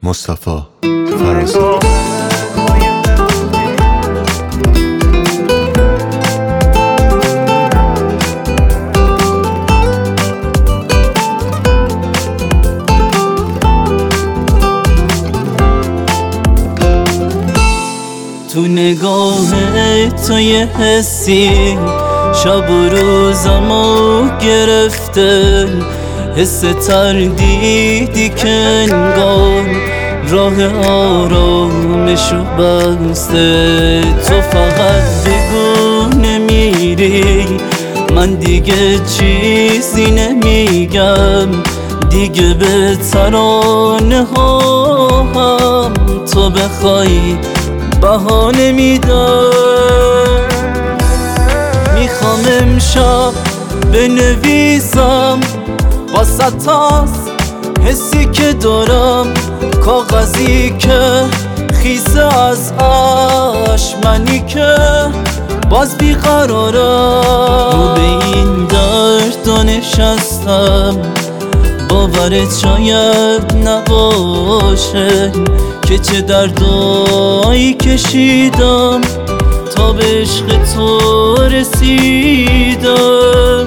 مصطفی فرازی. تو نگاه تو یه حسی شب و روزمو گرفته، حس تردیدی که انگار راه آرامشو بسته. تو فقط بگو نمیری، من دیگه چیزی نمیگم، دیگه به ترانه ها هم تو بخوای بهانه میدم. میخوام امشب بنویسم واسه هست حسی که دارم، کاغذی که خیسه از عشق، منی که باز بیقرارم. رو به این درد نشستم، باورت شاید نباشه که چه دردایی کشیدم تا به عشق تو رسیدم.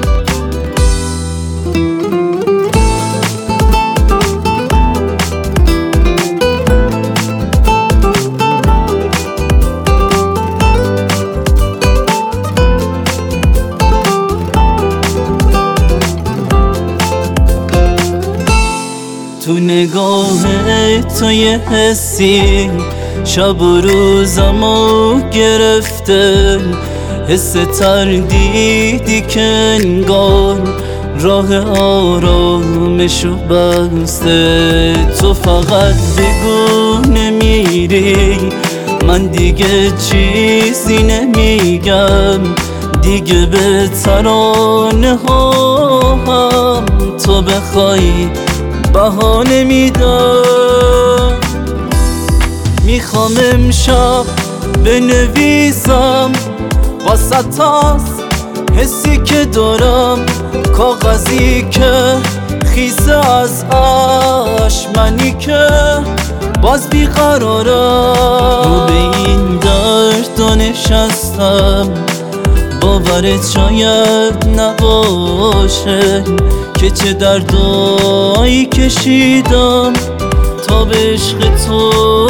تو نگاه تو یه حسی شب و روزمو گرفته، حس تردیدی که انگار راه آرامشو بسته. تو فقط بگو نمیری، من دیگه چیزی نمیگم، دیگه به ترانه ها هم تو بخوای بهانه میدم. میخوام امشب بنویسم واسه هست حسی که دارم، کاغذی که خیسه از عشق، منی که باز بیقرارم. رو به این درد نشستم، باورت شاید نباشه که چه دردایی کشیدم تا به عشق تو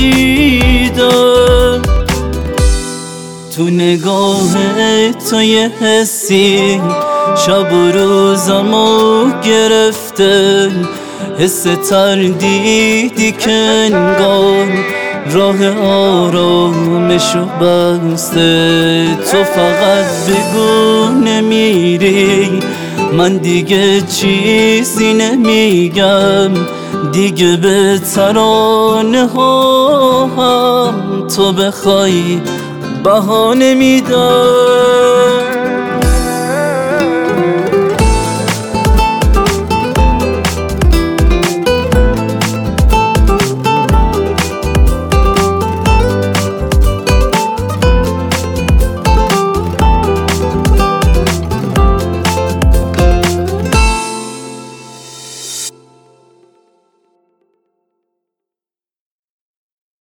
رسیدم. تو نگاه تو یه حسی شب و روزمو گرفته، حس تردیدی که انگار راه آرامشو بسته. تو فقط بگو نمیری، من دیگه چیزی نمیگم، دیگه به ترانه ها هم تو بخوای بهانه میدم.